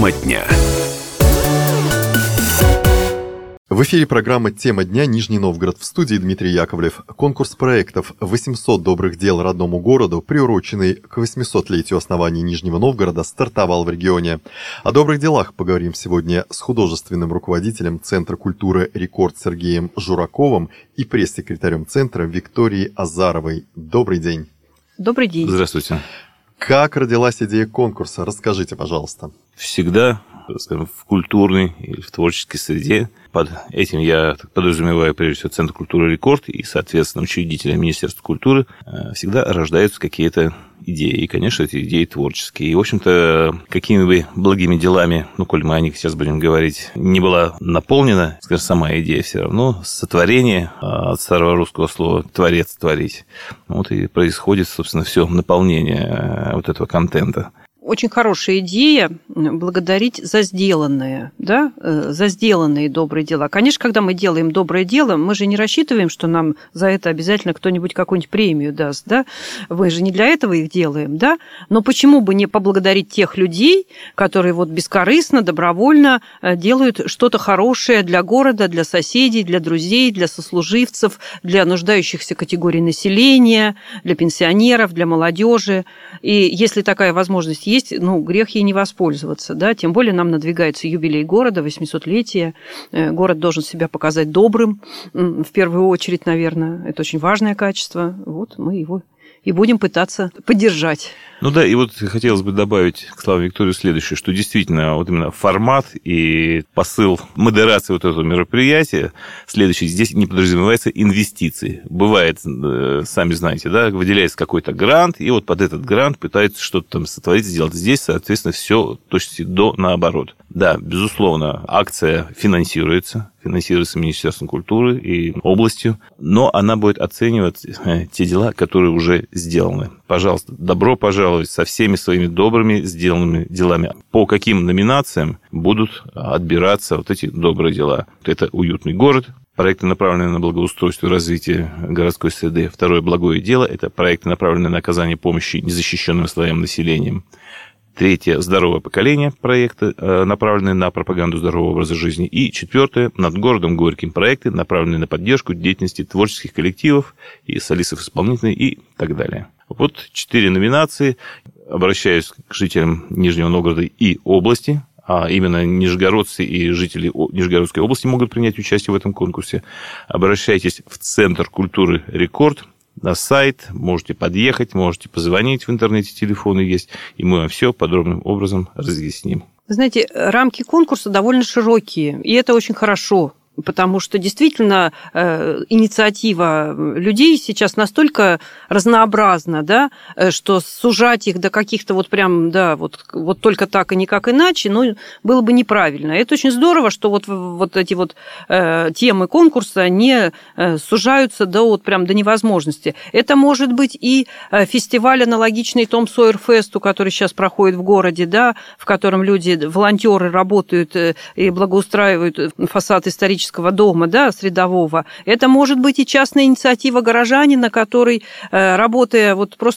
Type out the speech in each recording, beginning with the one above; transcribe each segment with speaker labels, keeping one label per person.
Speaker 1: Тема дня.
Speaker 2: В эфире программа «Тема дня. Нижний Новгород». В студии Дмитрий Яковлев. Конкурс проектов «800 добрых дел родному городу», приуроченный к 800-летию основания Нижнего Новгорода, стартовал в регионе. О добрых делах поговорим сегодня с художественным руководителем Центра культуры «Рекорд» Сергеем Жураковым и пресс-секретарем Центра Викторией Азаровой. Добрый день.
Speaker 3: Добрый день.
Speaker 4: Здравствуйте.
Speaker 2: Как родилась идея конкурса? Расскажите, пожалуйста.
Speaker 4: Всегда, скажем, в культурной или в творческой среде. Под этим я подразумеваю, прежде всего, Центр культуры «Рекорд» и, соответственно, учредителя Министерства культуры. Всегда рождаются какие-то идеи. И, конечно, эти идеи творческие. И, в общем-то, какими бы благими делами, коль мы о них сейчас будем говорить, не была наполнена, скажем, сама идея, все равно сотворение, от старого русского слова «творец», «творить». Вот и происходит, собственно, все наполнение вот этого контента.
Speaker 3: Очень хорошая идея благодарить за сделанное, да, за сделанные добрые дела. Конечно, когда мы делаем доброе дело, мы же не рассчитываем, что нам за это обязательно кто-нибудь какую-нибудь премию даст, да. Мы же не для этого их делаем, да. Но почему бы не поблагодарить тех людей, которые вот бескорыстно, добровольно делают что-то хорошее для города, для соседей, для друзей, для сослуживцев, для нуждающихся категорий населения, для пенсионеров, для молодежи. И если такая возможность есть, грех ей не воспользоваться, да, тем более нам надвигается юбилей города, 800-летие, город должен себя показать добрым, в первую очередь, наверное, это очень важное качество, вот мы его и будем пытаться поддержать.
Speaker 4: И вот хотелось бы добавить к словам Виктории следующее, что действительно вот именно формат и посыл модерации вот этого мероприятия следующий, здесь не подразумевается инвестиции. Бывает, сами знаете, да, выделяется какой-то грант, и вот под этот грант пытаются что-то там сотворить, сделать. Здесь, соответственно, все точно до наоборот. Да, безусловно, акция финансируется Министерством культуры и областью, но она будет оценивать те дела, которые уже сделаны. Пожалуйста, добро пожаловать со всеми своими добрыми сделанными делами. По каким номинациям будут отбираться вот эти добрые дела? Это уютный город, проекты, направленные на благоустройство и развитие городской среды. Второе благое дело – это проекты, направленные на оказание помощи незащищенным слоям населения. Третье – здоровое поколение, проекты, направленные на пропаганду здорового образа жизни. И четвертое – над городом Горьким, проекты, направленные на поддержку деятельности творческих коллективов и солистов исполнительной и так далее. Вот 4 номинации. Обращаюсь к жителям Нижнего Новгорода и области, а именно нижегородцы и жители Нижегородской области могут принять участие в этом конкурсе. Обращайтесь в Центр культуры «Рекорд», на сайт, можете подъехать, можете позвонить, в интернете телефоны есть, и мы вам все подробным образом разъясним.
Speaker 3: Вы знаете, рамки конкурса довольно широкие, и это очень хорошо. Потому что действительно инициатива людей сейчас настолько разнообразна, да, что сужать их до каких-то вот прям, да, вот только так и никак иначе, было бы неправильно. Это очень здорово, что вот эти вот темы конкурса не сужаются до невозможности. Это может быть и фестиваль, аналогичный Том Сойер Фесту, который сейчас проходит в городе, да, в котором люди, волонтеры работают и благоустраивают фасад исторического дома, да, средового. Это может быть и частная инициатива горожанина, который, работая,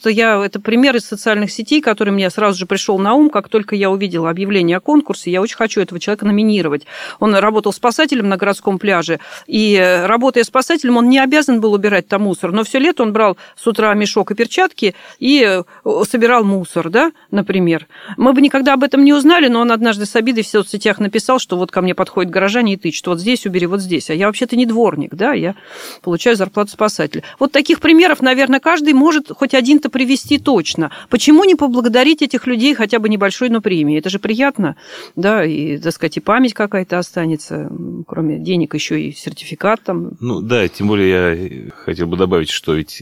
Speaker 3: это пример из социальных сетей, который мне сразу же пришел на ум, как только я увидела объявление о конкурсе, я очень хочу этого человека номинировать. Он работал спасателем на городском пляже, и, работая спасателем, он не обязан был убирать там мусор, но все лето он брал с утра мешок и перчатки и собирал мусор, да, например. Мы бы никогда об этом не узнали, но он однажды с обидой в соцсетях написал, что вот ко мне подходит горожане и тычут, вот здесь убери, вот здесь. А я вообще-то не дворник, да, я получаю зарплату спасателя. Вот таких примеров, наверное, каждый может хоть один-то привести точно. Почему не поблагодарить этих людей хотя бы небольшой, но премией? Это же приятно, да, и, так сказать, и память какая-то останется, кроме денег еще и сертификат там.
Speaker 4: Да, тем более я хотел бы добавить, что ведь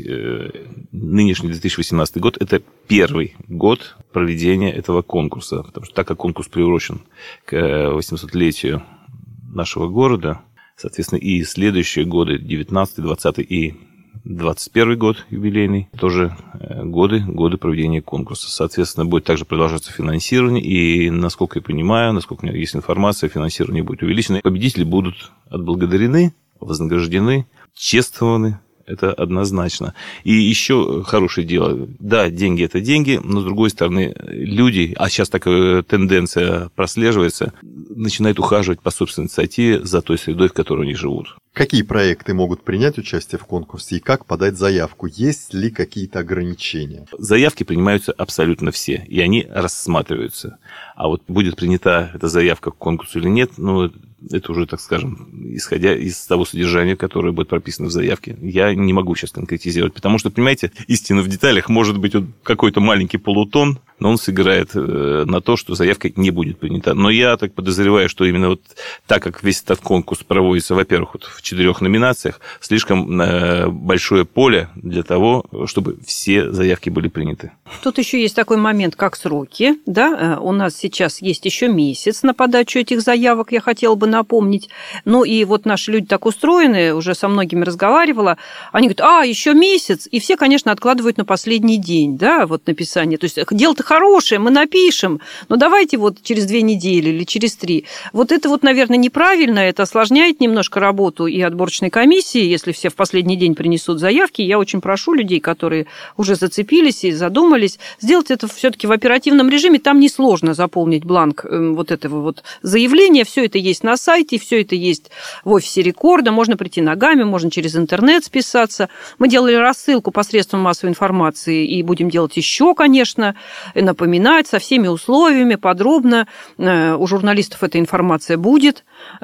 Speaker 4: нынешний 2018 год – это первый год проведения этого конкурса, потому что так как конкурс приурочен к 800-летию нашего города, соответственно, и следующие годы, 19, 20 и 21 год юбилейный, тоже годы проведения конкурса. Соответственно, будет также продолжаться финансирование, и, насколько я понимаю, насколько у меня есть информация, финансирование будет увеличено. Победители будут отблагодарены, вознаграждены, чествованы Это однозначно. И еще хорошее дело. Да, деньги – это деньги, но, с другой стороны, люди, а сейчас такая тенденция прослеживается, начинают ухаживать по собственной инициативе за той средой, в которой они живут.
Speaker 2: Какие проекты могут принять участие в конкурсе и как подать заявку? Есть ли какие-то ограничения?
Speaker 4: Заявки принимаются абсолютно все, и они рассматриваются. А вот будет принята эта заявка к конкурсу или нет, ну, это уже, так скажем, исходя из того содержания, которое будет прописано в заявке. Я не могу сейчас конкретизировать, потому что, понимаете, истина в деталях. Может быть, вот какой-то маленький полутон, но он сыграет на то, что заявка не будет принята. Но я так подозреваю, что именно вот так как весь этот конкурс проводится, во-первых, вот в 4 номинациях, слишком большое поле для того, чтобы все заявки были приняты.
Speaker 3: Тут еще есть такой момент, как сроки. Да? У нас сейчас есть еще месяц на подачу этих заявок, я хотела бы напомнить. Ну и вот наши люди так устроены, уже со многими разговаривала, они говорят, еще месяц, и все, конечно, откладывают на последний день, да, вот написание. То есть дело-то хорошее, мы напишем, но давайте вот через 2 недели или через 3. Вот это вот, наверное, неправильно, это осложняет немножко работу и отборочной комиссии, если все в последний день принесут заявки. Я очень прошу людей, которые уже зацепились и задумались, сделать это все-таки в оперативном режиме. Там несложно заполнить бланк вот этого вот заявления, все это есть на сайте, все это есть в офисе рекорда, можно прийти ногами, можно через интернет списаться. Мы делали рассылку посредством массовой информации и будем делать еще, конечно, напоминать со всеми условиями подробно. У журналистов эта информация будет.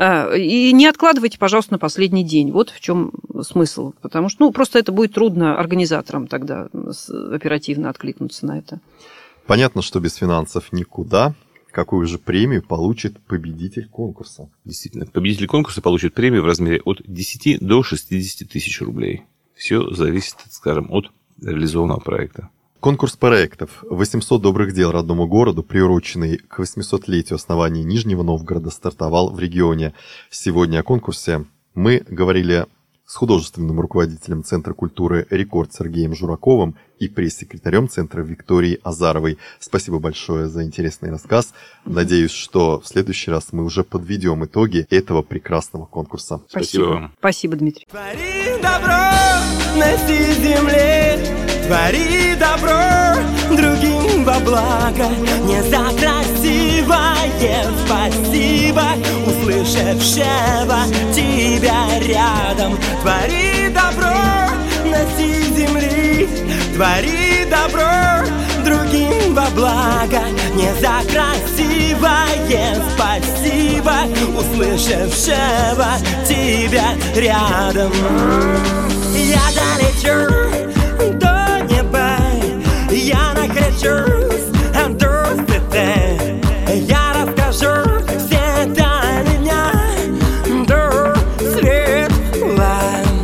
Speaker 3: И не откладывайте, пожалуйста, на последний день. Вот в чем смысл. Потому что просто это будет трудно организаторам тогда оперативно откликнуться на это.
Speaker 2: Понятно, что без финансов никуда. Какую же премию получит победитель конкурса?
Speaker 4: Действительно, победитель конкурса получит премию в размере от 10 до 60 тысяч рублей. Все зависит, скажем, от реализованного проекта.
Speaker 2: Конкурс проектов «800 добрых дел родному городу», приуроченный к 800-летию основания Нижнего Новгорода, стартовал в регионе. Сегодня о конкурсе мы говорили с художественным руководителем Центра культуры «Рекорд» Сергеем Жураковым и пресс-секретарем Центра Викторией Азаровой. Спасибо большое за интересный рассказ. Надеюсь, что в следующий раз мы уже подведем итоги этого прекрасного конкурса.
Speaker 4: Спасибо вам.
Speaker 3: Спасибо, Дмитрий.
Speaker 1: Твори добро на всей земле, твори добро другим во благо, не за красивое спасибо, услышавшего тебя рядом. Твори добро на всей земле, твори добро другим во благо, не за красивое спасибо, услышавшего тебя рядом. Я долечу до неба, я накричусь до света, я расскажу все тайны дня до светла.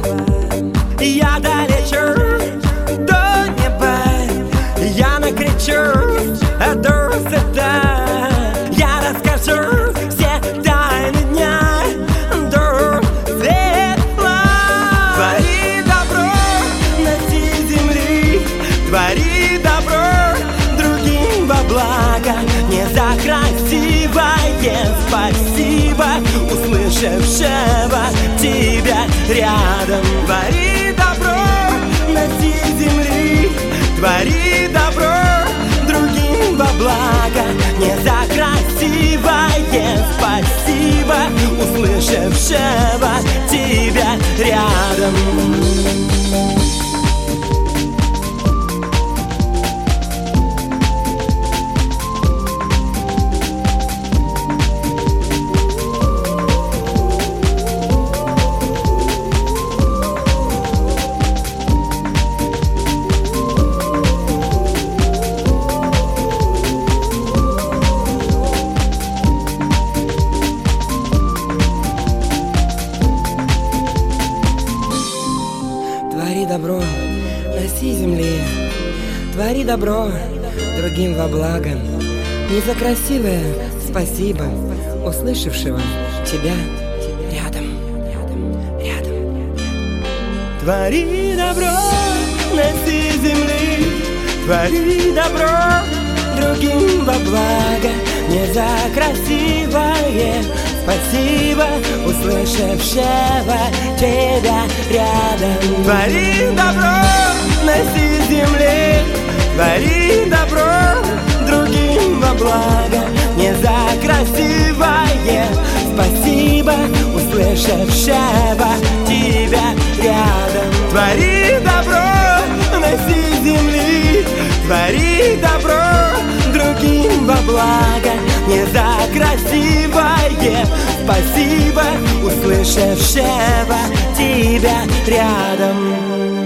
Speaker 1: Я долечу до неба, я накричусь до света, я расскажу все тайны дня до светла. Твори добро на всей земле, твори добро другим во благо, не за красивое спасибо, услышавшего тебя рядом. Твори добро на всей земле, твори добро другим во благо, не за красивое спасибо, услышавшего тебя рядом. Твори добро на всей земле, твори добро другим во благо, не за красивое спасибо, услышавшего тебя рядом. Твори добро на всей земле, твори добро другим во благо, не за красивое спасибо услышавшего тебя рядом. Твори добро на всей земле, твори добро другим во благо, не за красивое спасибо услышавшего тебя рядом. Твори добро на всей земле, твори добро другим во благо, не за красивое спасибо услышавшего тебя рядом.